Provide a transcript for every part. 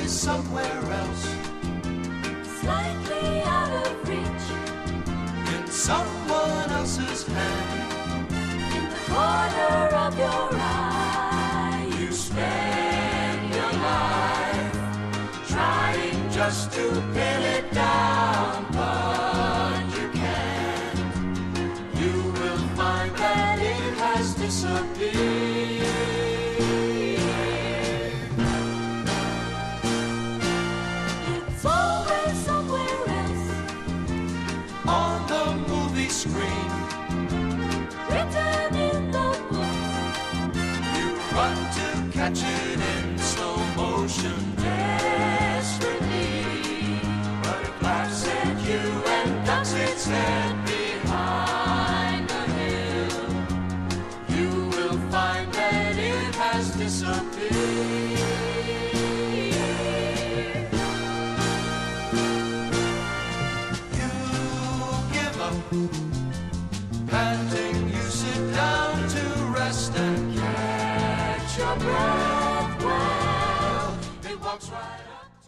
always somewhere else, slightly out of reach, in someone else's hand. in the corner of your eye. You spend your life trying just to pin it down, but you can't. You will find that it has disappeared. It's always somewhere else, On the movie screen, written in the books, you run to catch it in slow motion desperately, but it laughs at you and ducks its head behind the hill. You will find that it has disappeared. You give up, panting, you sit down to rest and catch your breath. Well, it walks right up to.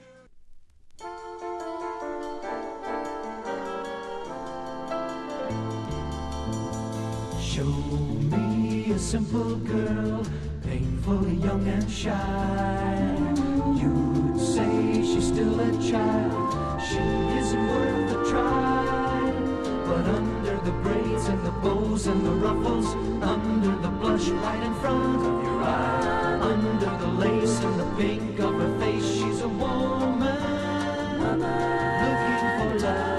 Show me a simple girl, painfully young and shy. You'd say she's still a child, she isn't worth a try. But under the braids and the bows and the ruffles, under the blush right in front of your eye, under the lace and the pink of her face, she's a woman looking for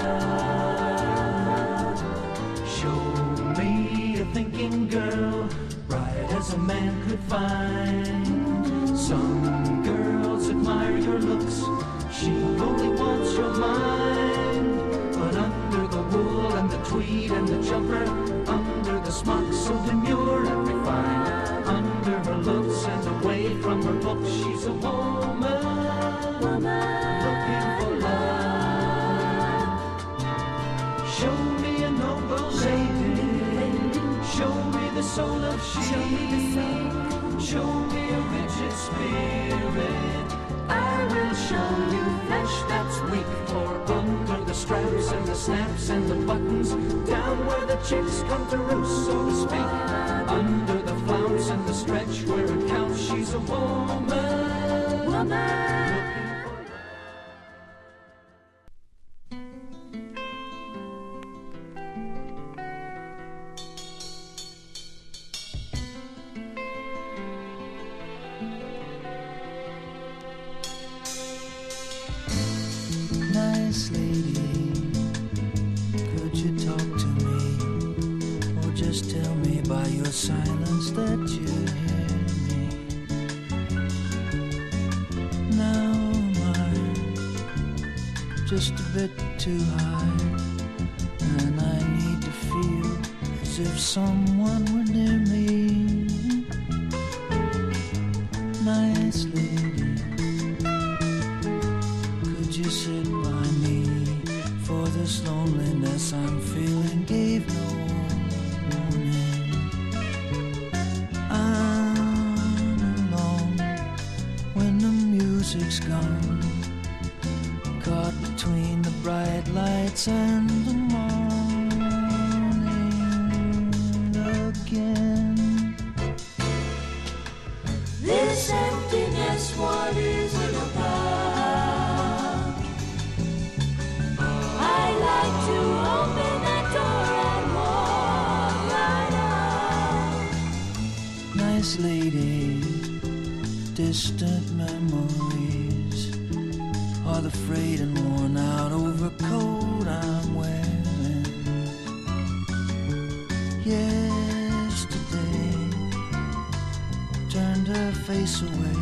love. Show me a thinking girl, bright as a man could find. Some girls admire your looks, she only wants your mind. But under the wool and the tweed and the jumper, under the smock so demure and refined, under her looks and away from her books, she's a woman looking for love. Show me a noble lady, show me the soul of she, show me a rigid spirit. I will show you flesh that's weak, for under the straps and the snaps and the buttons, down where the chicks come to roost, so to speak, under the flounce and the stretch where it counts, she's a woman looking for Nice lady, could you talk to me, or just tell me by your silence that you hear me? Now I'm just a bit too high, and I need to feel as if someone were near me. Nice lady, could you sit by me, for this loneliness I'm feeling gave no warning. I'm alone when the music's gone, caught between the bright lights and the morning again. this emptiness, what is it about? I like to open that door and walk right out. Nice lady, distant memories are the frayed and worn out overcoat I'm wearing. Yesterday turned her face away,